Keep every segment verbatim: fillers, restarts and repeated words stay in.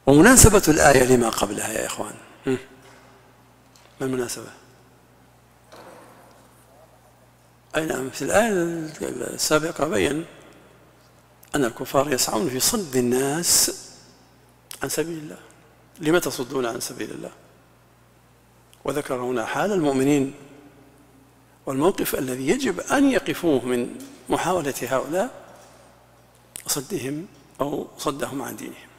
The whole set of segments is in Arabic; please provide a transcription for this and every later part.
ومناسبة الآية لما قبلها يا إخوان، ما المناسبة؟ أي نعم، في الآية السابقة بين أن الكفار يسعون في صد الناس عن سبيل الله. لم تصدون عن سبيل الله؟ وذكر هنا حال المؤمنين والموقف الذي يجب أن يقفوه من محاولة هؤلاء صدهم أو صدهم عن دينهم.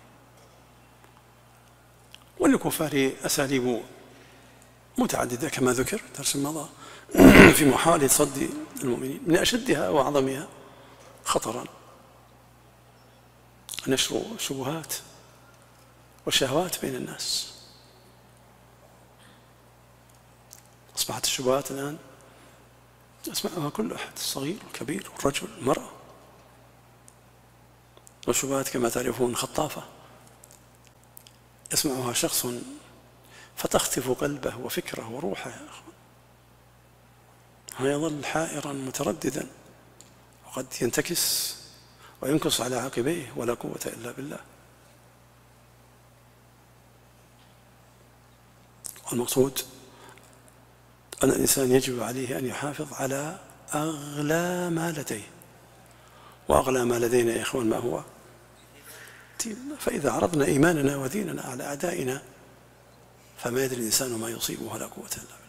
وللكفار أساليب متعددة كما ذكر درس مضى في محاولة صد المؤمنين، من أشدها وأعظمها خطرا نشر شبهات وشهوات بين الناس. أصبحت الشبهات الآن يسمعها كل أحد، الصغير والكبير والرجل والمرأة، والشبهات كما تعرفون خطافة يسمعها شخص فتخطف قلبه وفكره وروحه، ويظل حائرا مترددا، وقد ينتكس وينكص على عقبيه ولا قوة إلا بالله. والمقصود أن الإنسان يجب عليه أن يحافظ على أغلى ما لديه، وأغلى ما لدينا يا إخوان ما هو؟ ديننا. فإذا عرضنا إيماننا وديننا على أعدائنا فما يدري الإنسان ما يصيبه ولا قوة إلا بالله.